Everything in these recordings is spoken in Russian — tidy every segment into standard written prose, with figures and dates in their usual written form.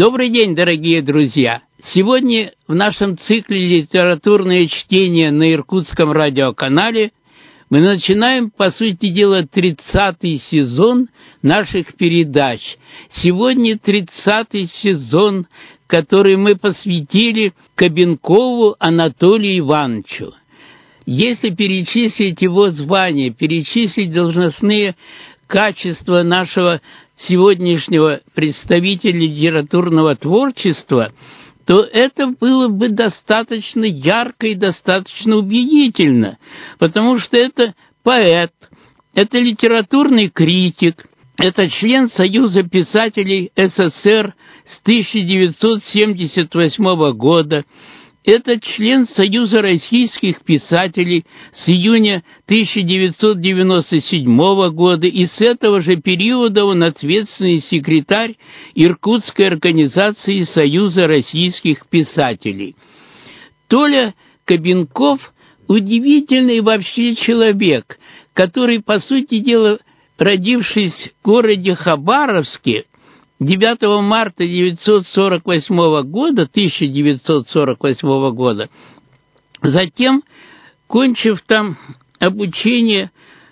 Добрый день, дорогие друзья! Сегодня в нашем цикле «Литературное чтение» на Иркутском радиоканале мы начинаем, по сути дела, 30-й сезон наших передач. Сегодня 30-й сезон, который мы посвятили Кабенкову Анатолию Ивановичу. Если перечислить его звания, перечислить должностные качества нашего сегодняшнего представителя литературного творчества, то это было бы достаточно ярко и достаточно убедительно, потому что это поэт, это литературный критик, это член Союза писателей СССР с 1978 года, это член Союза российских писателей с июня 1997 года, и с этого же периода он ответственный секретарь Иркутской организации Союза российских писателей. Толя Кабенков – удивительный вообще человек, который, по сути дела, родившись в городе Хабаровске, 9 марта 1948 года, затем, кончив там обучение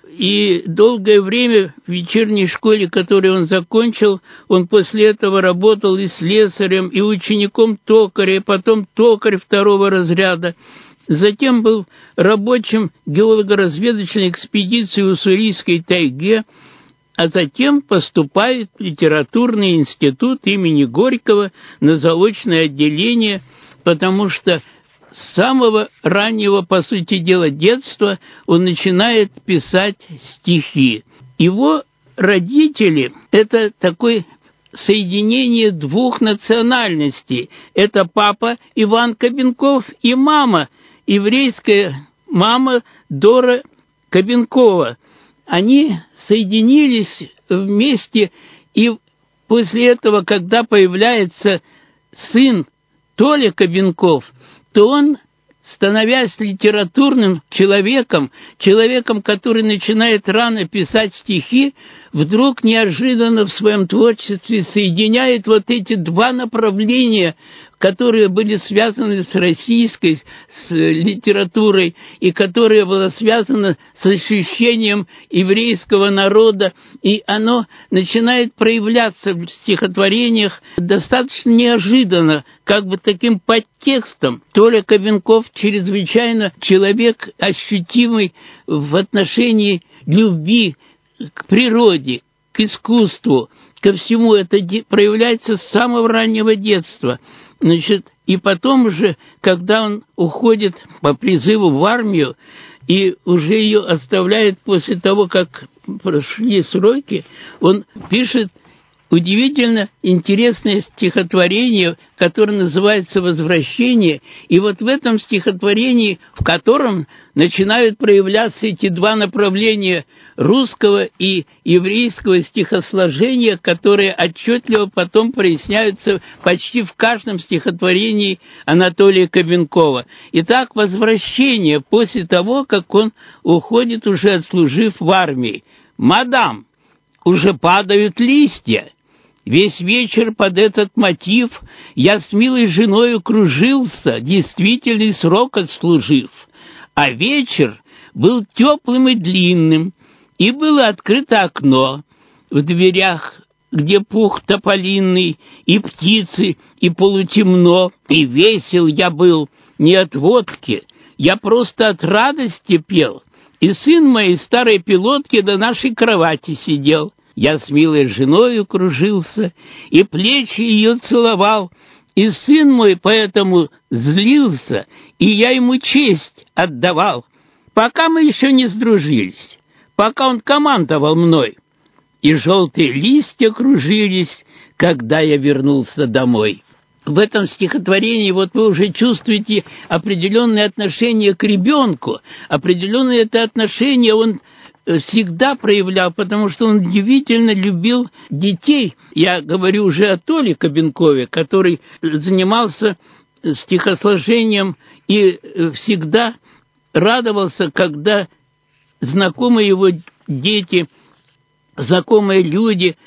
и долгое время в вечерней школе, которую он закончил, он после этого работал и слесарем, и учеником токаря, потом токарь второго разряда, затем был рабочим геолого-разведочной экспедиции в Уссурийской тайге, а затем поступает в литературный институт имени Горького на заочное отделение, потому что с самого раннего, по сути дела, детства он начинает писать стихи. Его родители – это такое соединение двух национальностей. Это папа Иван Кабенков и мама, еврейская мама Дора Кабенкова. Они соединились вместе, и после этого, когда появляется сын Толя Кабенков, то он, становясь литературным человеком, который начинает рано писать стихи, вдруг неожиданно в своем творчестве соединяет вот эти два направления, которые были связаны с российской, с литературой, и которая была связана с ощущением еврейского народа, и оно начинает проявляться в стихотворениях достаточно неожиданно, как бы таким подтекстом. Толя Кабенков чрезвычайно человек, ощутимый в отношении любви к природе, к искусству, ко всему. Это проявляется с самого раннего детства. Значит, и потом уже, когда он уходит по призыву в армию и уже ее оставляет после того, как прошли сроки, он пишет удивительно интересное стихотворение, которое называется «Возвращение». И вот в этом стихотворении, в котором начинают проявляться эти два направления русского и еврейского стихосложения, которые отчетливо потом проясняются почти в каждом стихотворении Анатолия Кабенкова. Итак, «Возвращение» после того, как он уходит, уже отслужив в армии. «Мадам, уже падают листья. Весь вечер под этот мотив я с милой женою кружился, действительный срок отслужив. А вечер был теплым и длинным, и было открыто окно в дверях, где пух тополинный, и птицы, и полутемно, и весел я был не от водки, я просто от радости пел, и сын моей старой пилотки до нашей кровати сидел. Я с милой женою кружился, и плечи ее целовал, и сын мой поэтому злился, и я ему честь отдавал, пока мы еще не сдружились, пока он командовал мной, и желтые листья кружились, когда я вернулся домой». В этом стихотворении вот вы уже чувствуете определенное отношение к ребенку, определенное это отношение он всегда проявлял, потому что он удивительно любил детей. Я говорю уже о Толе Кабенкове, который занимался стихосложением и всегда радовался, когда знакомые его дети, знакомые люди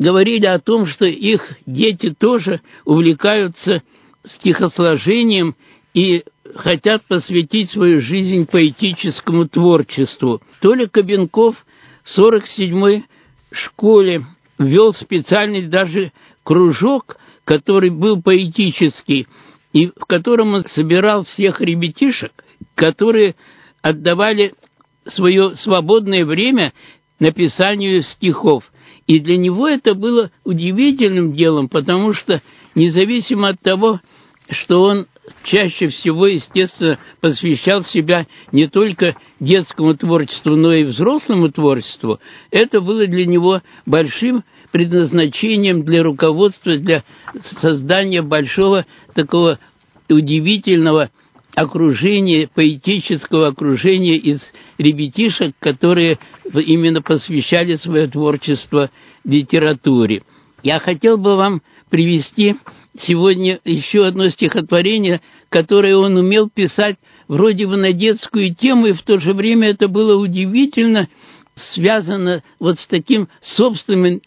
говорили о том, что их дети тоже увлекаются стихосложением и хотят посвятить свою жизнь поэтическому творчеству. Толя Кабенков в 47-й школе ввел специальный даже кружок, который был поэтический, и в котором он собирал всех ребятишек, которые отдавали свое свободное время написанию стихов. И для него это было удивительным делом, потому что независимо от того, что он чаще всего, естественно, посвящал себя не только детскому творчеству, но и взрослому творчеству, это было для него большим предназначением для руководства, для создания большого такого удивительного окружения, поэтического окружения из ребятишек, которые именно посвящали свое творчество литературе. Я хотел бы вам привести сегодня еще одно стихотворение, которое он умел писать вроде бы на детскую тему, и в то же время это было удивительно связано вот с таким собственным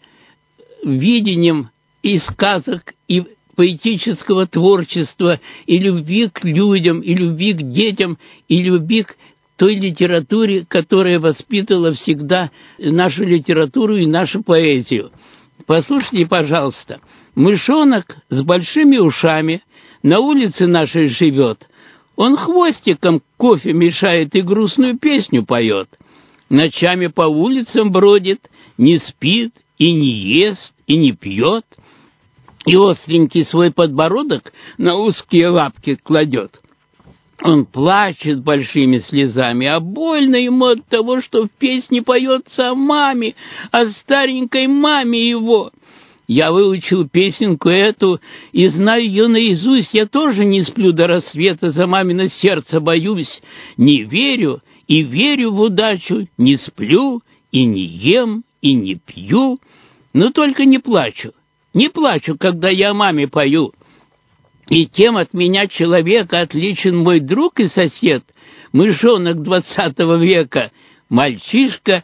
видением и сказок, и поэтического творчества, и любви к людям, и любви к детям, и любви к той литературе, которая воспитывала всегда нашу литературу и нашу поэзию. Послушайте, пожалуйста. Мышонок с большими ушами на улице нашей живет. Он хвостиком кофе мешает и грустную песню поет. Ночами по улицам бродит, не спит и не ест, и не пьет. И остренький свой подбородок на узкие лапки кладет. Он плачет большими слезами, а больно ему от того, что в песне поется о маме, о старенькой маме его. Я выучил песенку эту и знаю ее наизусть. Я тоже не сплю до рассвета, за мамино сердце боюсь. Не верю и верю в удачу, не сплю и не ем и не пью, но только не плачу. Не плачу, когда я о маме пою. И тем от меня человека отличен мой друг и сосед, мышонок 20 века, мальчишка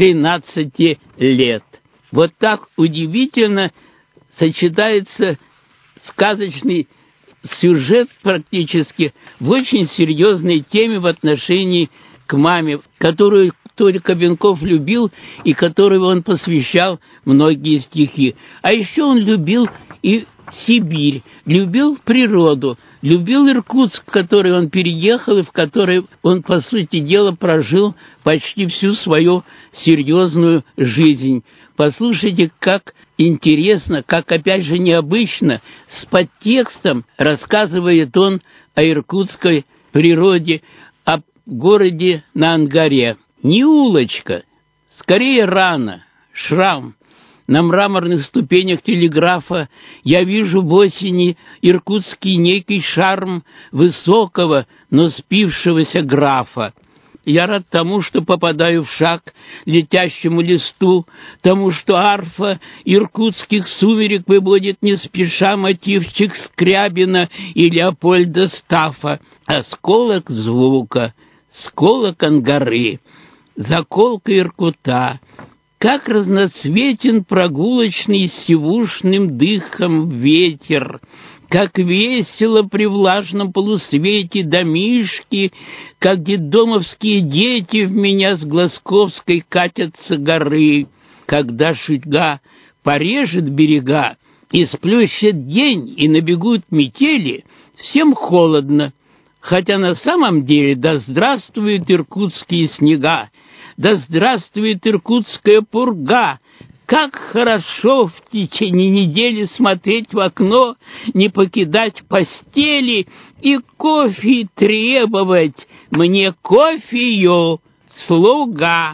13 лет. Вот так удивительно сочетается сказочный сюжет практически в очень серьезной теме в отношении к маме, которую Толя Кабенков любил и которой он посвящал многие стихи. А еще он любил и Сибирь, любил природу, любил Иркутск, в который он переехал и в который он, по сути дела, прожил почти всю свою серьезную жизнь. Послушайте, как интересно, как, опять же, необычно, с подтекстом рассказывает он о иркутской природе, о городе на Ангаре. Не улочка, скорее рана, шрам. На мраморных ступенях телеграфа я вижу в осени иркутский некий шарм высокого, но спившегося графа. Я рад тому, что попадаю в шаг летящему листу, тому, что арфа иркутских сумерек выводит не спеша мотивчик Скрябина и Леопольда Стаффа. Осколок звука, сколок Ангары, заколка Иркута. Как разноцветен прогулочный сивушным дыхом ветер, как весело при влажном полусвете домишки, как детдомовские дети в меня с Глазковской катятся горы, когда шутьга порежет берега и сплющит день, и набегут метели, всем холодно, хотя на самом деле да здравствуют иркутские снега, да здравствует иркутская пурга! Как хорошо в течение недели смотреть в окно, не покидать постели и кофе требовать. Мне кофею, слуга.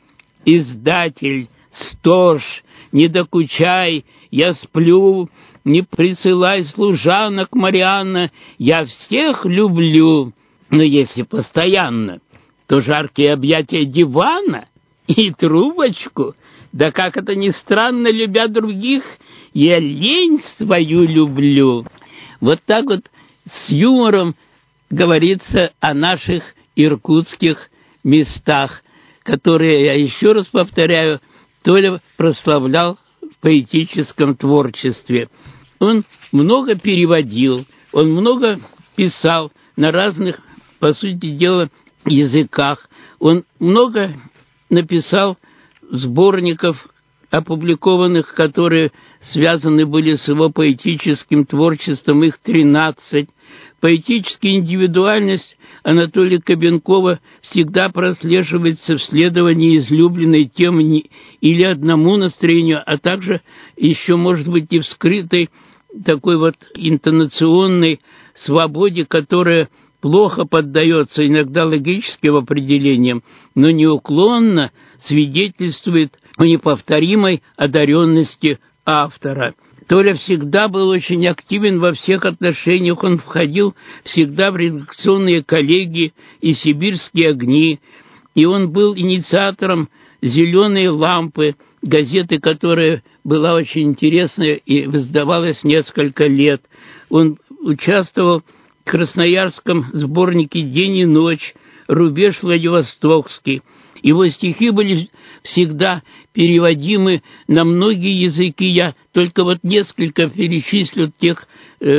Издатель, сторож, не докучай, я сплю, не присылай служанок, Марианна, я всех люблю, но если постоянно, то жаркие объятия дивана и трубочку, да как это ни странно, любя других, я лень свою люблю. Вот так вот с юмором говорится о наших иркутских местах, которые, я еще раз повторяю, Толя прославлял поэтическом творчестве. Он много переводил, он много писал на разных, по сути дела, языках. Он много написал сборников, опубликованных, которые связаны были с его поэтическим творчеством, их 13. Поэтическая индивидуальность Анатолия Кабенкова всегда прослеживается в следовании излюбленной темы или одному настроению, а также еще, может быть, и в скрытой такой вот интонационной свободе, которая плохо поддается иногда логическим определениям, но неуклонно свидетельствует о неповторимой одаренности автора. Толя всегда был очень активен во всех отношениях, он входил всегда в редакционные коллегии и «Сибирские огни», и он был инициатором «Зеленой лампы», газеты, которая была очень интересная и издавалась несколько лет. Он участвовал в красноярском сборнике «День и ночь», «Рубеж Владивостокский». Его стихи были всегда переводимы на многие языки. Я только вот несколько перечислю тех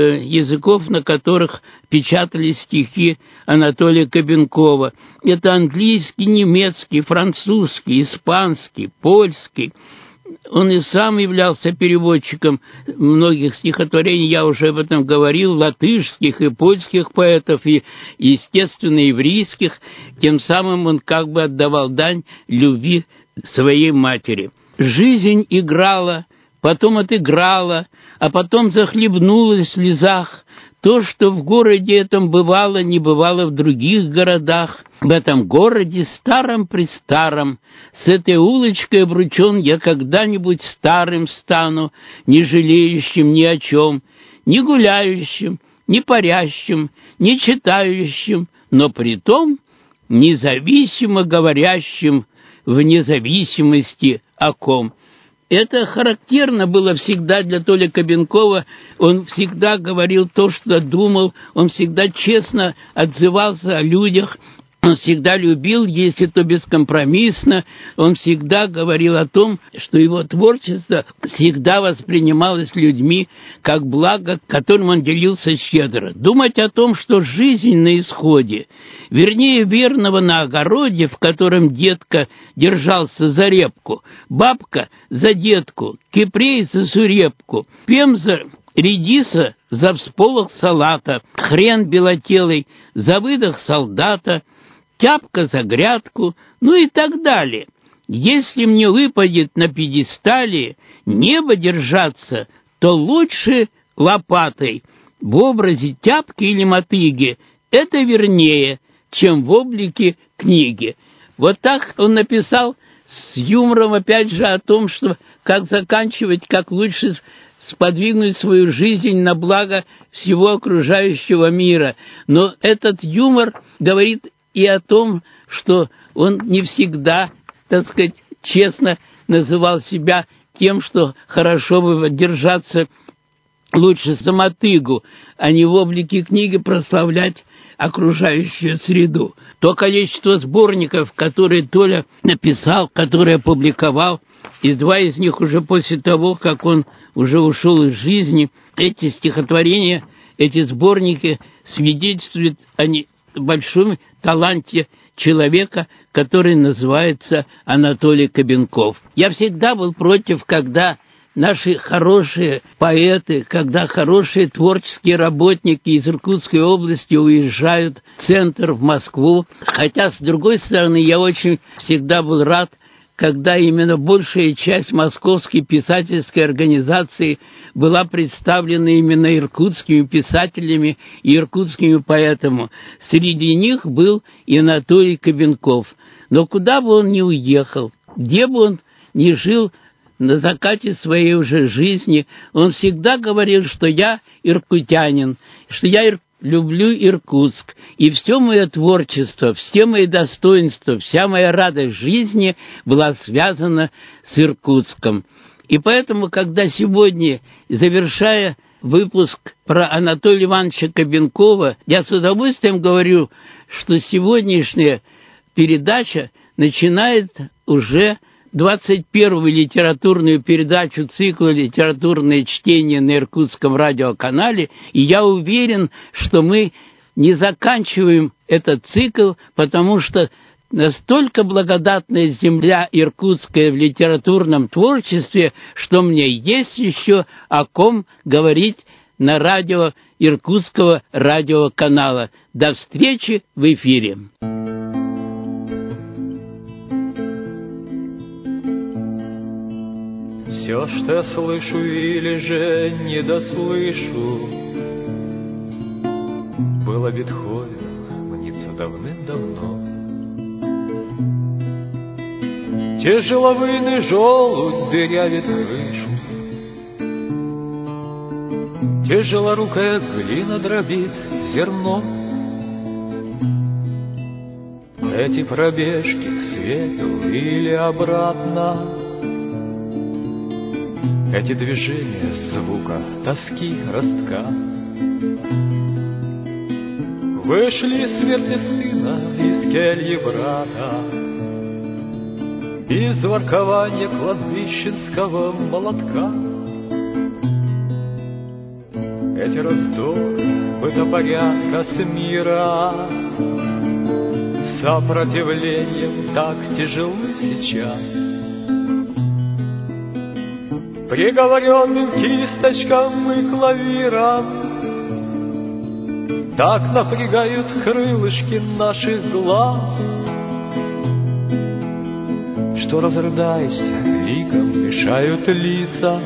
языков, на которых печатались стихи Анатолия Кабенкова. Это английский, немецкий, французский, испанский, польский. Он и сам являлся переводчиком многих стихотворений, я уже об этом говорил, латышских и польских поэтов, и, естественно, еврейских. Тем самым он как бы отдавал дань любви своей матери. Жизнь играла, потом отыграла, а потом захлебнулась в слезах. То, что в городе этом бывало, не бывало в других городах. В этом городе старом-престаром, с этой улочкой обручен я когда-нибудь старым стану, не жалеющим ни о чем, не гуляющим, не парящим, не читающим, но притом независимо говорящим в независимости о ком. Это характерно было всегда для Толи Кабенкова. Он всегда говорил то, что думал, он всегда честно отзывался о людях, он всегда любил, если то бескомпромиссно, он всегда говорил о том, что его творчество всегда воспринималось людьми как благо, которым он делился щедро. Думать о том, что жизнь на исходе, вернее, верного на огороде, в котором детка держался за репку, бабка за детку, кипрей за сурепку, пемза редиса за всполох салата, хрен белотелый за выдох солдата, тяпка за грядку, ну и так далее. Если мне выпадет на пьедестале небо держаться, то лучше лопатой. В образе тяпки или мотыги это вернее, чем в облике книги. Вот так он написал с юмором, опять же, о том, что как заканчивать, как лучше сподвигнуть свою жизнь на благо всего окружающего мира. Но этот юмор говорит и о том, что он не всегда, так сказать, честно называл себя тем, что хорошо бы держаться лучше за мотыгу, а не в облике книги прославлять окружающую среду. То количество сборников, которые Толя написал, которые опубликовал, и два из них уже после того, как он уже ушел из жизни, эти стихотворения, эти сборники свидетельствуют о большом таланте человека, который называется Анатолий Кабенков. Я всегда был против, когда наши хорошие поэты, когда хорошие творческие работники из Иркутской области уезжают в центр, в Москву. Хотя, с другой стороны, я очень всегда был рад, когда именно большая часть московской писательской организации была представлена именно иркутскими писателями и иркутскими поэтами. Среди них был и Анатолий Кабенков. Но куда бы он ни уехал, где бы он ни жил на закате своей уже жизни, он всегда говорил, что я иркутянин, что я люблю Иркутск, и все мое творчество, все мои достоинства, вся моя радость жизни была связана с Иркутском. И поэтому, когда сегодня, завершая выпуск про Анатолия Ивановича Кабенкова, я с удовольствием говорю, что сегодняшняя передача начинает уже 21-ю литературную передачу цикла «Литературное чтение» на Иркутском радиоканале, и я уверен, что мы не заканчиваем этот цикл, потому что настолько благодатная земля иркутская в литературном творчестве, что мне есть еще о ком говорить на радио Иркутского радиоканала. До встречи в эфире. Все, что я слышу или же не дослышу, было Бетховеном, мнится давным-давно. Тяжеловыйный желудь дырявит крышу, тяжелорукая глина дробит зерно. Эти пробежки к свету или обратно, эти движения звука, тоски, ростка, вышли из смерти сына, из кельи брата, из воркования кладбищенского молотка. Эти раздоры бытопорядка с мира сопротивлением так тяжелы сейчас. Приговоренным кисточкам и клавирам так напрягают крылышки наших глаз, что, разрыдаясь ликом, мешают лица.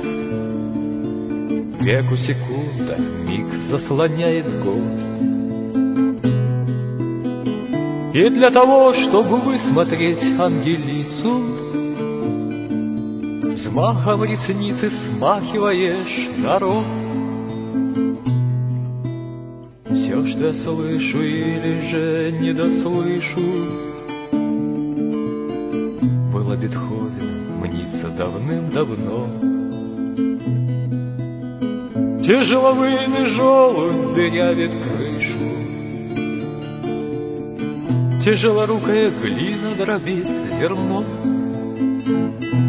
Веку секунда, миг заслоняет год. И для того, чтобы высмотреть ангелицу, взмахом ресницы смахиваешь народ. Все, что я слышу или же не дослышу, было Бетховеном, мнится давным-давно. Тяжеловыйный желудь дырявит крышу, тяжелорукая глина дробит зерно.